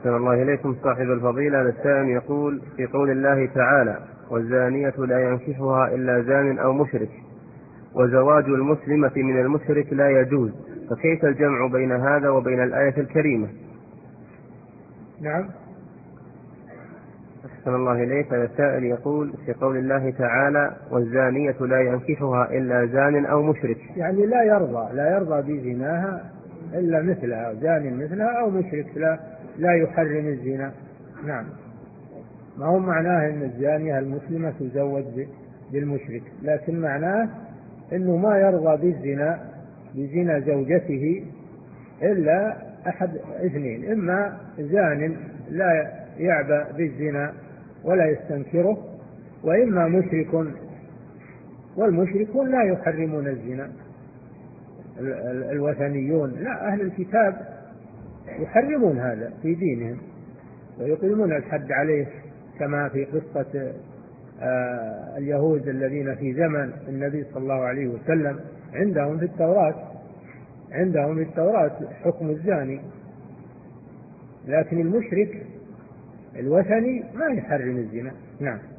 أحسن الله إليكم صاحب الفضيلة. السائل يقول: في قول الله تعالى: والزانية لا ينكحها إلا زان أو مشرك، وزواج المسلمة من المشرك لا يجوز، فكيف الجمع بين هذا وبين الآية الكريمة؟ نعم. أحسن الله إليك. السائل يقول: في قول الله تعالى: والزانية لا ينكحها إلا زان أو مشرك، يعني لا يرضى بزناها إلا مثلها، زان مثلها أو مشرك، لا يحرم الزنا. نعم. ما هو معناه أن الزانية المسلمة تزوج بالمشرك، لكن معناه أنه ما يرضى بزنا زوجته إلا أحد اثنين: إما زان لا يعبأ بالزنا ولا يستنكره، وإما مشرك، والمشركون لا يحرمون الزنا. الوثنيون لا، أهل الكتاب يحرمون هذا في دينهم ويقيمون الحد عليه، كما في قصة اليهود الذين في زمن النبي صلى الله عليه وسلم عندهم في التوراة حكم الزاني، لكن المشرك الوثني ما يحرم الزنا. نعم.